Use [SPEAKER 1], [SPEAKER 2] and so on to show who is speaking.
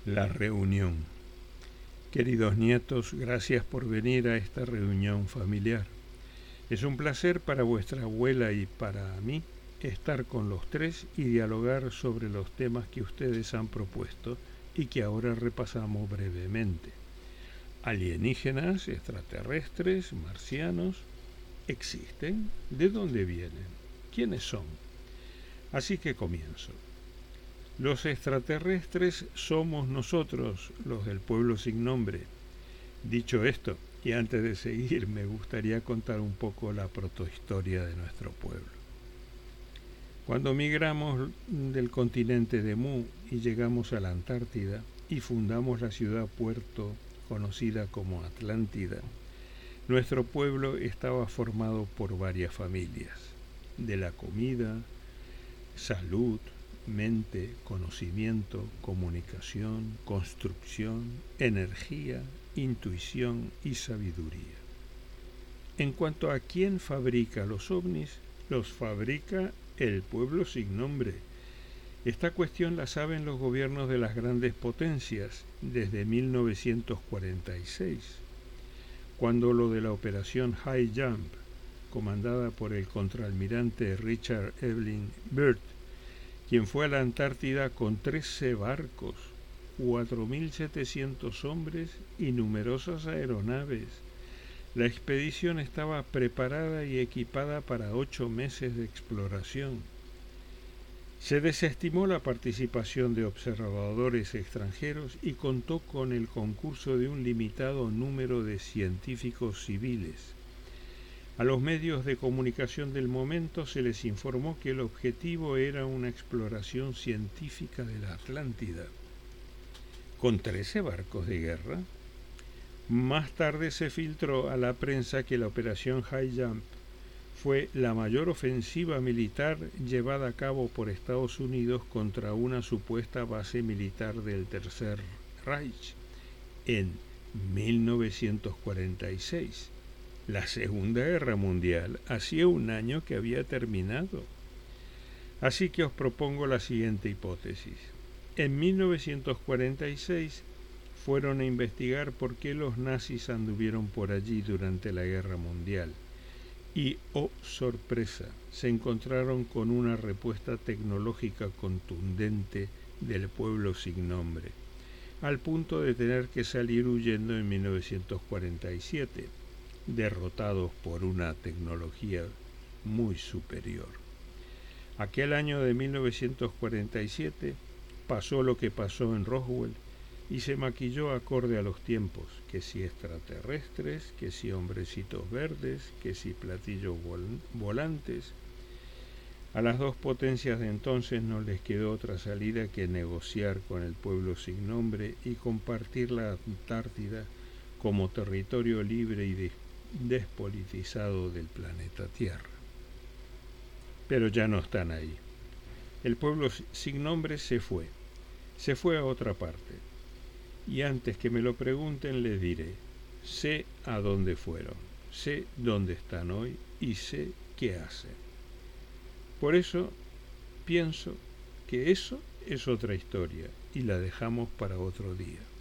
[SPEAKER 1] La reunión. Queridos nietos, gracias por venir a esta reunión familiar. Es un placer para vuestra abuela y para mí estar con los tres y dialogar sobre los temas que ustedes han propuesto y que ahora repasamos brevemente. Alienígenas, extraterrestres, marcianos, ¿existen? ¿De dónde vienen? ¿Quiénes son? Así que comienzo. Los extraterrestres somos nosotros, los del pueblo sin nombre. Dicho esto, y antes de seguir, me gustaría contar un poco la protohistoria de nuestro pueblo. Cuando migramos del continente de Mu y llegamos a la Antártida y fundamos la ciudad-puerto conocida como Atlántida, nuestro pueblo estaba formado por varias familias, de la comida, salud, mente, conocimiento, comunicación, construcción, energía, intuición y sabiduría. En cuanto a quién fabrica los ovnis, los fabrica el pueblo sin nombre. Esta cuestión la saben los gobiernos de las grandes potencias desde 1946, cuando lo de la operación High Jump, comandada por el contraalmirante Richard Evelyn Byrd, quien fue a la Antártida con 13 barcos, 4.700 hombres y numerosas aeronaves. La expedición estaba preparada y equipada para 8 meses de exploración. Se desestimó la participación de observadores extranjeros y contó con el concurso de un limitado número de científicos civiles. A los medios de comunicación del momento se les informó que el objetivo era una exploración científica de la Atlántida. ¿Con 13 barcos de guerra? Más tarde se filtró a la prensa que la operación High Jump fue la mayor ofensiva militar llevada a cabo por Estados Unidos contra una supuesta base militar del Tercer Reich en 1946. La Segunda Guerra Mundial hacía un año que había terminado. Así que os propongo la siguiente hipótesis. En 1946 fueron a investigar por qué los nazis anduvieron por allí durante la Guerra Mundial. Y, oh sorpresa, se encontraron con una respuesta tecnológica contundente del pueblo sin nombre, al punto de tener que salir huyendo en 1947. Derrotados por una tecnología muy superior. Aquel año de 1947 pasó lo que pasó en Roswell y se maquilló acorde a los tiempos, que si extraterrestres, que si hombrecitos verdes, que si platillos volantes. A las dos potencias de entonces no les quedó otra salida que negociar con el pueblo sin nombre y compartir la Antártida como territorio libre y despolitizado del planeta Tierra. Pero ya no están ahí. El pueblo sin nombre se fue a otra parte. Y antes que me lo pregunten les diré, sé a dónde fueron, sé dónde están hoy y sé qué hacen. Por eso pienso que eso es otra historia y la dejamos para otro día.